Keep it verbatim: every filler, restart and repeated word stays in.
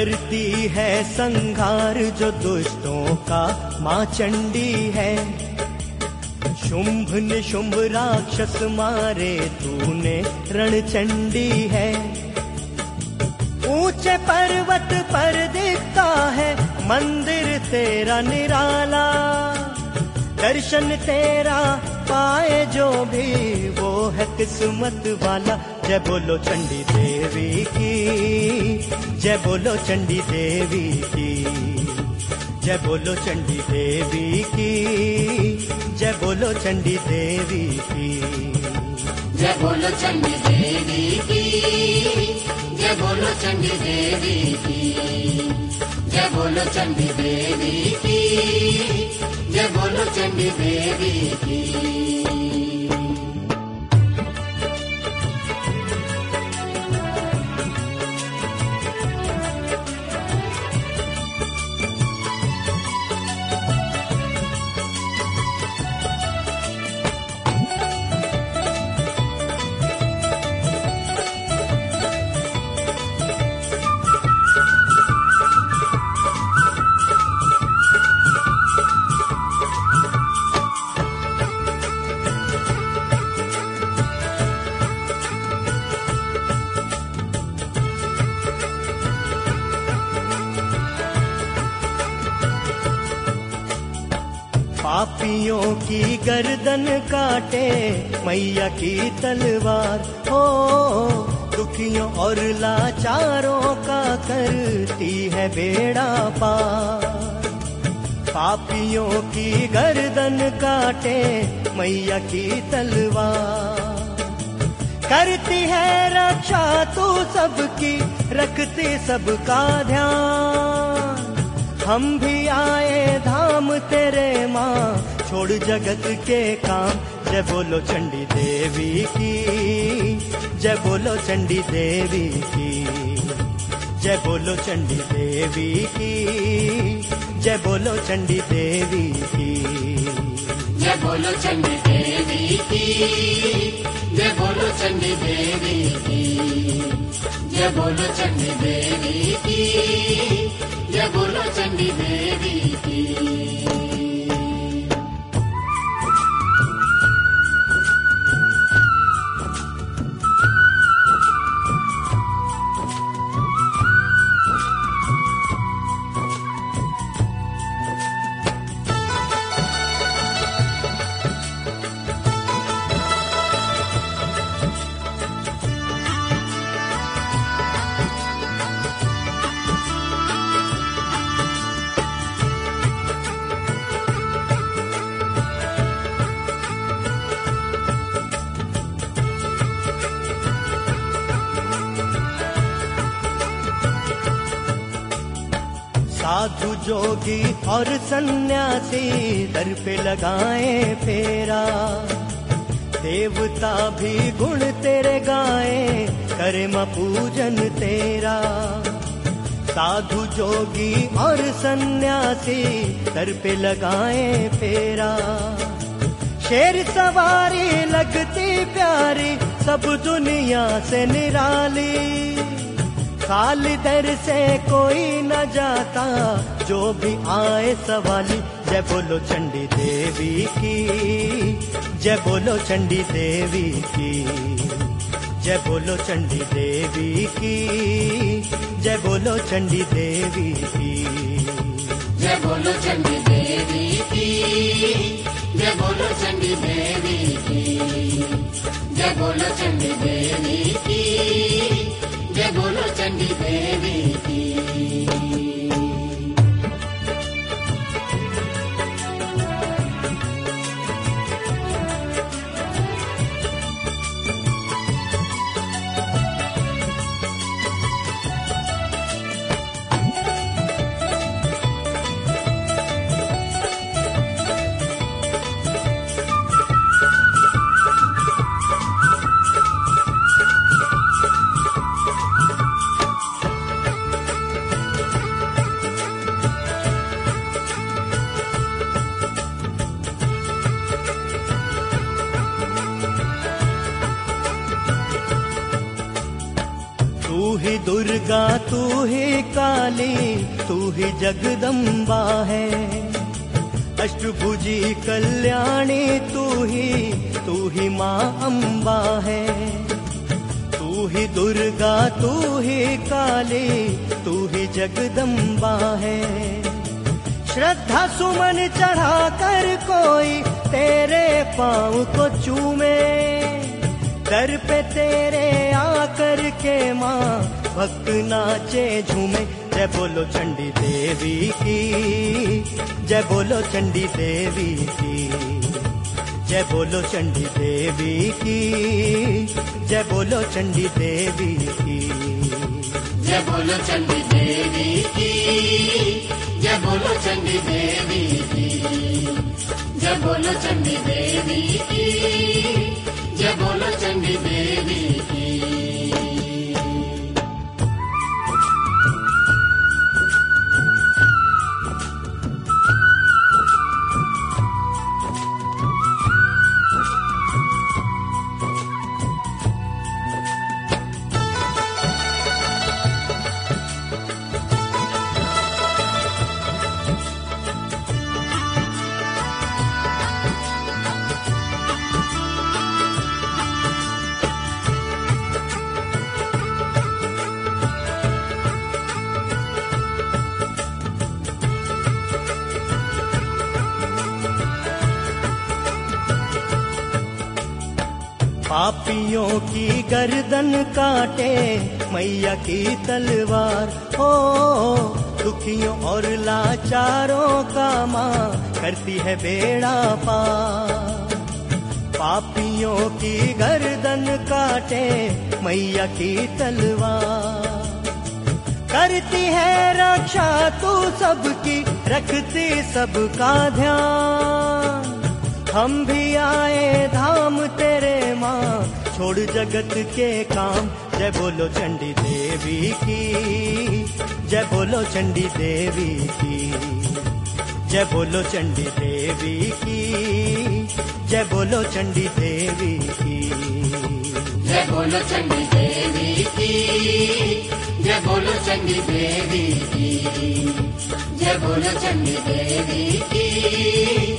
करती है संहार जो दुष्टों का माँ चंडी है। शुंभ निशुंभ राक्षस मारे तूने रणचंडी है। ऊंचे पर्वत पर दिखता है मंदिर तेरा निराला। दर्शन तेरा पाए जो भी वो है किस्मत वाला। जय बोलो चंडी देवी की, जय बोलो चंडी देवी की, जय बोलो चंडी देवी की, जय बोलो चंडी देवी की, जय बोलो चंडी देवी की, जय बोलो चंडी देवी की, जय बोलो चंडी देवी की, जय बोलो चंडी देवी की। पापियों की गर्दन काटे मैया की तलवार हो। दुखियों और लाचारों का करती है बेड़ा पार। पापियों की गर्दन काटे मैया की तलवार। करती है रक्षा तू सबकी, रखती सबका ध्यान। हम भी आए धाम तेरे माँ, छोड़ जगत के काम। जय बोलो चंडी देवी की, जय बोलो चंडी देवी की, जय बोलो चंडी देवी की, जय बोलो चंडी देवी की, जय बोलो चंडी देवी की, जय बोलो चंडी देवी की, जय बोलो चंडी देवी की, जय बोलो चंडी देवी की। साधु जोगी और सन्यासी दर पे लगाए फेरा। देवता भी गुण तेरे गाए, करे मां पूजन तेरा। साधु जोगी और सन्यासी दर पे लगाए फेरा। शेर सवारी लगती प्यारी, सब दुनिया से निराली। खाली दर से कोई न जाता, जो भी आए सवाली। जय बोलो चंडी देवी की, जय बोलो चंडी देवी की, जय बोलो चंडी देवी की, जय बोलो चंडी देवी की, जय बोलो चंडी देवी की, जय बोलो चंडी देवी की, जय बोलो चंडी देवी की, जय बोलो चंडी देवी की। दुर्गा तू ही काली तू ही जगदम्बा है, अष्टभुजी कल्याणी तू ही तू ही माँ अम्बा है। तू ही दुर्गा तू ही काली तू ही जगदम्बा है। श्रद्धा सुमन चढ़ा कर कोई तेरे पाँव को चूमे, दर पे तेरे आकर के माँ भक्त नाचे झूमे। जय बोलो चंडी देवी की, जय बोलो चंडी देवी की, जय बोलो चंडी देवी की, जय बोलो चंडी देवी की, जय बोलो चंडी देवी की, जय बोलो चंडी देवी की, जय बोलो चंडी देवी की, जय बोलो चंडी देवी की। पापियों की गर्दन काटे मैया की तलवार, हो दुखियों और लाचारों का माँ करती है बेड़ा पार। पापियों की गर्दन काटे मैया की तलवार, करती है रक्षा तू सबकी, रखती सबका ध्यान। हम भी आए धाम तेरे माँ, छोड़ जगत के काम। जय बोलो चंडी देवी की, जय बोलो चंडी देवी की, जय बोलो चंडी देवी की, जय बोलो चंडी देवी की, जय बोलो चंडी देवी की, जय बोलो चंडी देवी की, जय बोलो चंडी देवी की,